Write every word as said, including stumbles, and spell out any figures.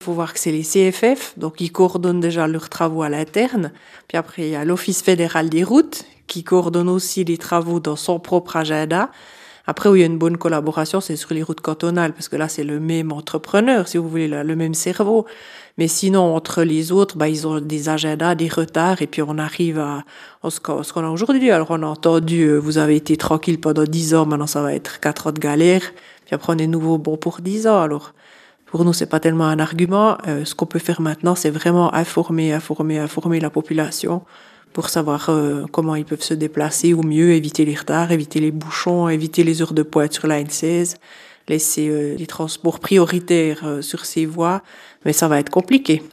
Il faut voir que c'est les C F F, donc ils coordonnent déjà leurs travaux à l'interne. Puis après, il y a l'Office fédéral des routes qui coordonne aussi les travaux dans son propre agenda. Après, où il y a une bonne collaboration, c'est sur les routes cantonales, parce que là, c'est le même entrepreneur, si vous voulez, le même cerveau. Mais sinon, entre les autres, bah, ils ont des agendas, des retards, et puis on arrive à, à ce qu'on ce qu'on a aujourd'hui. Alors, on a entendu, euh, vous avez été tranquille pendant dix ans, maintenant ça va être quatre ans de galère. Puis après, on est nouveau bon pour dix ans. Alors, pour nous, c'est pas tellement un argument. Euh, ce qu'on peut faire maintenant, c'est vraiment informer, informer, informer la population pour savoir euh, comment ils peuvent se déplacer au mieux, éviter les retards, éviter les bouchons, éviter les heures de pointe sur la N seize, laisser euh, les transports prioritaires euh, sur ces voies. Mais ça va être compliqué.